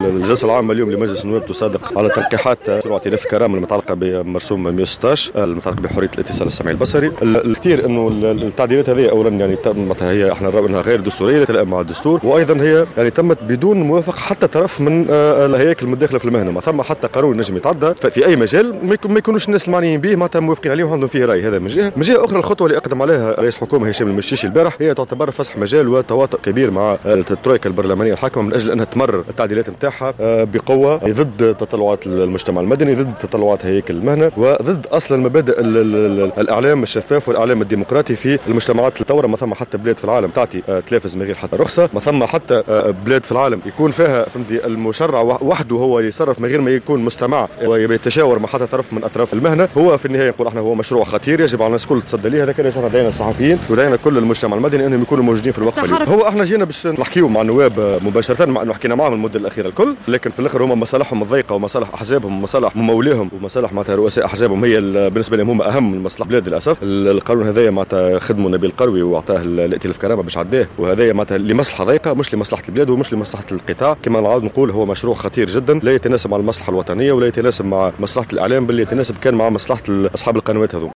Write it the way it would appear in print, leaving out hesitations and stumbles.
الجلسه العامه اليوم لمجلس النواب تصادق على تلقيحات مشروع ائتلاف الكرامه المتعلقه بمرسوم 116 المتعلق بحريه الاتصال السمعي البصري. الكثير انه التعديلات هذه اولا يعني تمت، هي احنا نرى انها غير دستوريه لا تلائم مع الدستور، وايضا هي يعني تمت بدون موافقه حتى طرف من الهياكل المداخله في المهنه، ما ثم حتى قانون نجم يتعدى في اي مجال ما يكونوش الناس المعنيين به معناتها موافقين عليه وعندهم فيه راي. هذا من جهه اخرى الخطوه اللي اقدم عليها رئيس الحكومه هشام المشيشي البارح هي تعتبر فسح مجال وتواطؤ كبير مع الترويكا البرلمانيه الحاكمه من اجل انها تمرر التعديلات نتاعها بقوه ضد تطلعات المجتمع المدني، ضد تطلعات هياكل المهنه، وضد اصلا مبادئ الاعلام الشفاف والاعلام الديمقراطي في المجتمعات الثوره. ما ثم حتى بلاد في العالم تعطي تلافز من غير حتى رخصه، ما ثم حتى بلاد في العالم يكون فيها فهمتي المشرع وحده هو اللي يصرف من غير ما يكون مستمع ويتشاور مع حتى طرف من اطراف المهنه. هو في النهايه نقول احنا هو مشروع خطير يجب على الناس الكل تصدى ليه. هذا كان يشرح دينا الصحفيين ودينا كل المجتمع المدني انهم يكونوا موجودين في الوقفه اليوم. هو احنا جينا باش نحكيو مع النواب مباشره، مع انه حكينا معهم المده الاخيره الكل، لكن في الاخر هما مصالحهم الضيقه ومصالح احزابهم ومصالح مموليهم ومصالح معناتها رؤساء احزابهم هي بالنسبه لهم هم اهم من مصلحه البلاد للاسف. القانون هذايا معناتها خدموا نبيل قروي واعطاه الائتلاف الكرامه باش عداه، وهذايا معناتها لمصلحه ضيقه مش لمصلحه البلاد ومش لمصلحه القطاع. كما نعاود نقول هو مشروع خطير جدا لا يتناسب مع المصلحه الوطنيه ولا يتناسب مع مصلحه الاعلام، بل يتناسب كان مع مصلحه اصحاب القنوات هذو.